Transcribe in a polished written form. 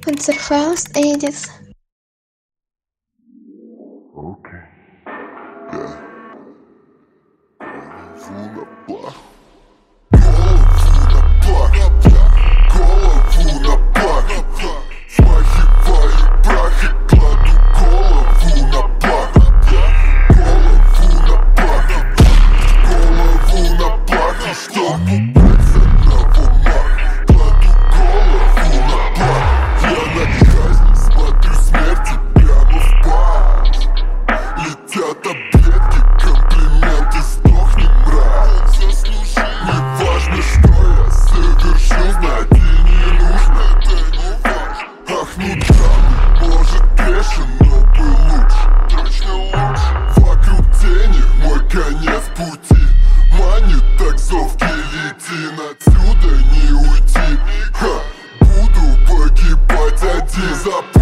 Panzerfaust Edis. Okay. Yeah. Голову на пах. Смахиваю прах и кладу голову на пах. Голову на пах. Голову на пах. И чтобы убрать с одного мах, кладу голову на пах. Я на казнь смотрю смерти прямо в пах. Летят объедки, комплименты, сдохни, мразь. Не важно, что я совершил, знать и не нужно. Ах, ну драмы, может грешен, но был лучше. Точно лучше. Вокруг тени, мой конец пути. Манит так зов гильотин, отсюда не уйти. Ха, буду погибать один.